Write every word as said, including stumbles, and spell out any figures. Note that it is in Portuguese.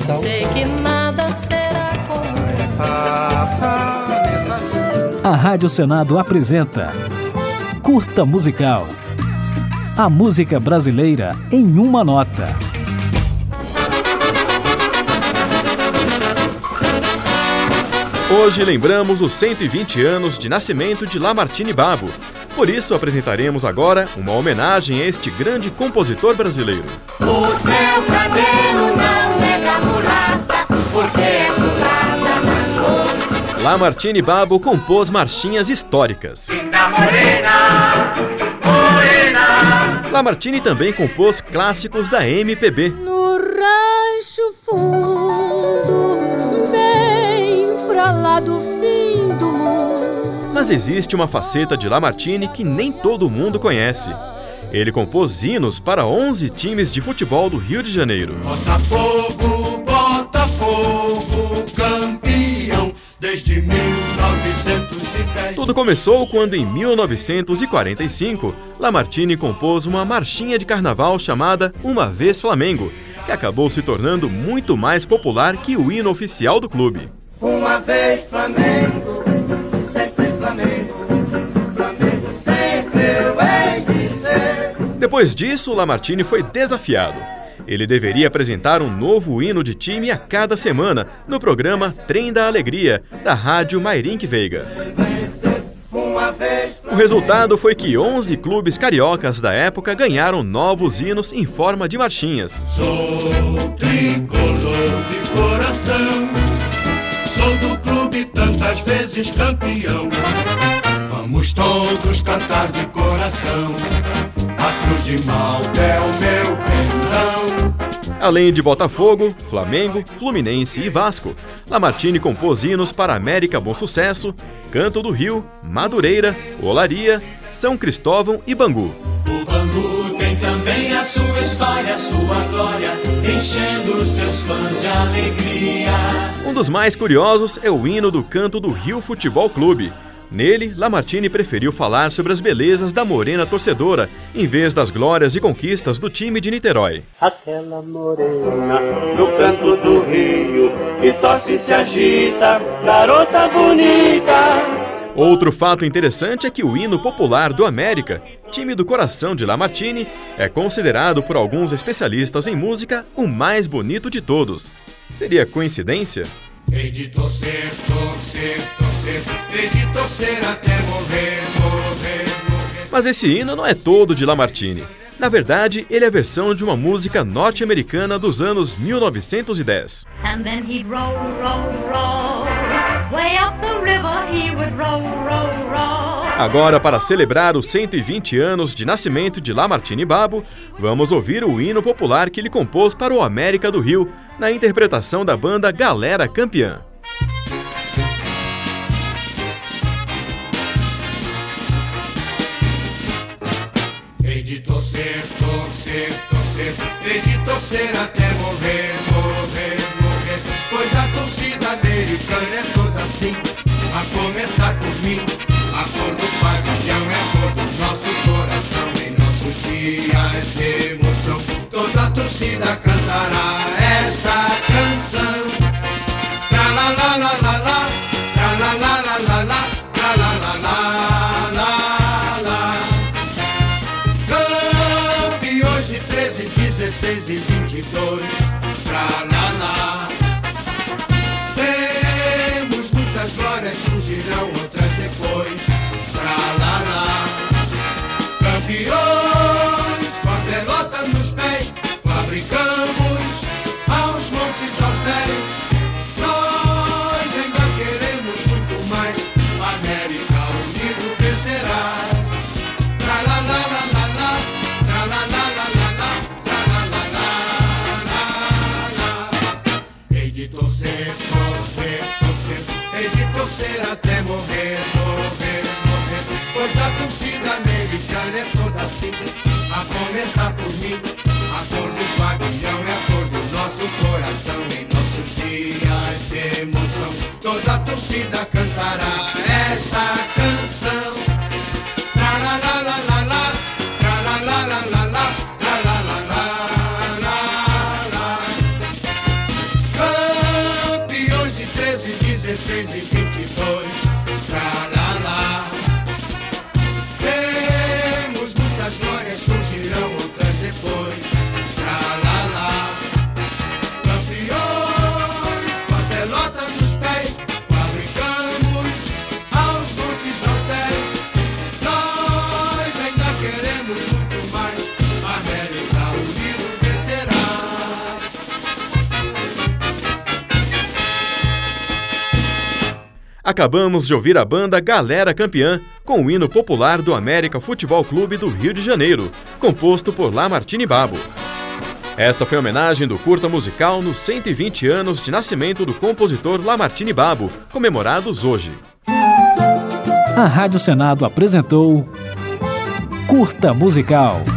coração. Sei que nada será como A Rádio Senado apresenta Curta Musical. A música brasileira em uma nota. Hoje lembramos os cento e vinte anos de nascimento de Lamartine Babo. Por isso apresentaremos agora uma homenagem a este grande compositor brasileiro. O teu cabelo não nega mulata, porque és mulata na cor. Lamartine Babo compôs marchinhas históricas. Linda morena, morena. Lamartine também compôs clássicos da M P B. No rancho fundo, bem pra lá do fim do mundo. Mas existe uma faceta de Lamartine que nem todo mundo conhece. Ele compôs hinos para onze times de futebol do Rio de Janeiro. Botafogo, Botafogo, campeão desde mil novecentos e dez. Tudo começou quando, em mil novecentos e quarenta e cinco, Lamartine compôs uma marchinha de carnaval chamada Uma Vez Flamengo, que acabou se tornando muito mais popular que o hino oficial do clube. Uma vez Flamengo, sempre Flamengo, Flamengo sempre eu hei de ser. Depois disso, Lamartine foi desafiado. Ele deveria apresentar um novo hino de time a cada semana no programa Trem da Alegria, da rádio Mairink Veiga. O resultado foi que onze clubes cariocas da época ganharam novos hinos em forma de marchinhas. Sou tricolor de coração, sou do clube tantas vezes campeão. Vamos todos cantar de coração, a cruz de Malta é o meu perdão. Além de Botafogo, Flamengo, Fluminense e Vasco, Lamartine compôs hinos para América Bom Sucesso, Canto do Rio, Madureira, Olaria, São Cristóvão e Bangu. O Bangu tem também a sua história, a sua glória, enchendo seus fãs de alegria. Um dos mais curiosos é o hino do Canto do Rio Futebol Clube. Nele, Lamartine preferiu falar sobre as belezas da morena torcedora, em vez das glórias e conquistas do time de Niterói. Aquela morena no canto do rio, que torce e se agita, garota bonita. Outro fato interessante é que o hino popular do América, time do coração de Lamartine, é considerado por alguns especialistas em música o mais bonito de todos. Seria coincidência? Hei de torcer, torcer, torcer, hei de torcer até morrer, morrer, morrer. Mas esse hino não é todo de Lamartine. Na verdade, ele é a versão de uma música norte-americana dos anos mil novecentos e dez. And then he'd roll, roll, roll. Way up the river he would roll, roll, roll. Agora, para celebrar os cento e vinte anos de nascimento de Lamartine Babo, vamos ouvir o hino popular que ele compôs para o América do Rio, na interpretação da banda Galera Campeã. Hei de torcer, torcer, torcer, hei de torcer até morrer, morrer, morrer. Pois a torcida americana é toda assim, a começar por mim. A cor do pavilhão é a cor do nosso coração. Em nossos dias de emoção, toda a torcida cantará esta canção. Tra la la la la la, tra la la la la la, tra la la la la la. Campeões de treze, dezesseis e vinte e dois, tra la la. Temos muitas glórias, surgirão outras depois. Pra lá lá, campeões, com a pelota nos pés, fabricamos aos montes, aos dez. Nós ainda queremos muito mais, América unido vencerá. Pra lá lá lá lá lá, pra lá lá lá lá lá, pra lá lá lá lá lá. novecentos e vinte e dois. Tra lá lá. Temos muitas glórias, surgirão outras depois. Tra lá lá. Campeões, com a pelota nos pés, fabricamos aos montes aos dez. Nós ainda queremos muito mais. América Unidos vencerá. Acabamos de ouvir a banda Galera Campeã, com o hino popular do América Futebol Clube do Rio de Janeiro, composto por Lamartine Babo. Esta foi a homenagem do curta musical nos cento e vinte anos de nascimento do compositor Lamartine Babo, comemorados hoje. A Rádio Senado apresentou Curta Musical.